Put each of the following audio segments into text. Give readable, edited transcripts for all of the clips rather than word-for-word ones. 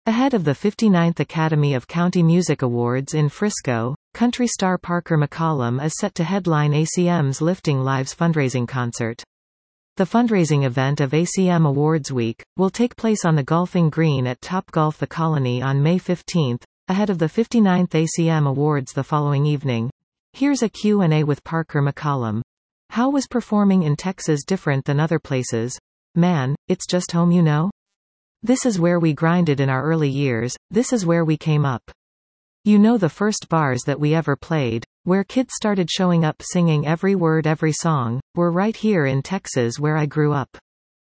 Ahead of the 59th Academy of County Music Awards in Frisco, country star Parker McCollum is set to headline ACM's Lifting Lives fundraising concert. The fundraising event of ACM Awards Week will take place on the golfing green at Topgolf The Colony on May 15, ahead of the 59th ACM Awards the following evening. Here's a Q&A with Parker McCollum. How was performing in Texas different than other places? Man, it's just home, you know? This is where we grinded in our early years, this is where we came up. You know, the first bars that we ever played, where kids started showing up singing every word, every song, were right here in Texas where I grew up.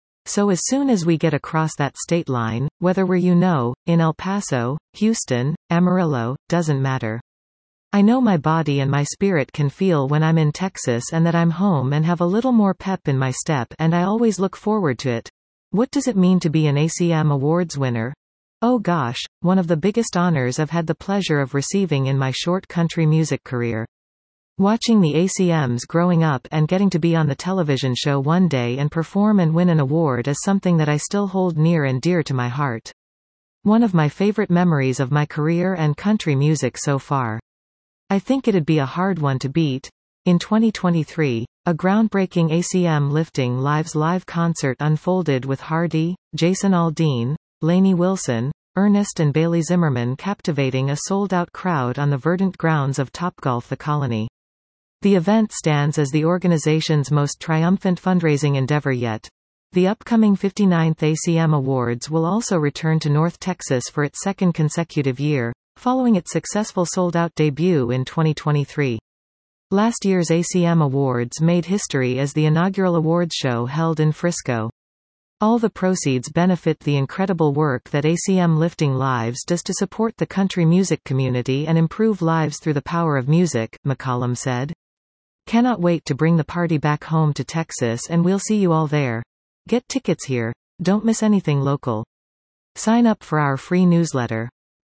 So as soon as we get across that state line, whether we're in El Paso, Houston, Amarillo, doesn't matter. I know my body and my spirit can feel when I'm in Texas and that I'm home and have a little more pep in my step, and I always look forward to it. What does it mean to be an ACM Awards winner? Oh gosh, one of the biggest honors I've had the pleasure of receiving in my short country music career. Watching the ACMs growing up and getting to be on the television show one day and perform and win an award is something that I still hold near and dear to my heart. One of my favorite memories of my career and country music so far. I think it'd be a hard one to beat. In 2023, a groundbreaking ACM Lifting Lives live concert unfolded with Hardy, Jason Aldean, Lainey Wilson, Ernest and Bailey Zimmerman captivating a sold-out crowd on the verdant grounds of Topgolf The Colony. The event stands as the organization's most triumphant fundraising endeavor yet. The upcoming 59th ACM Awards will also return to North Texas for its second consecutive year, following its successful sold-out debut in 2023. Last year's ACM Awards made history as the inaugural awards show held in Frisco. All the proceeds benefit the incredible work that ACM Lifting Lives does to support the country music community and improve lives through the power of music, McCollum said. Cannot wait to bring the party back home to Texas, and we'll see you all there. Get tickets here. Don't miss anything local. Sign up for our free newsletter.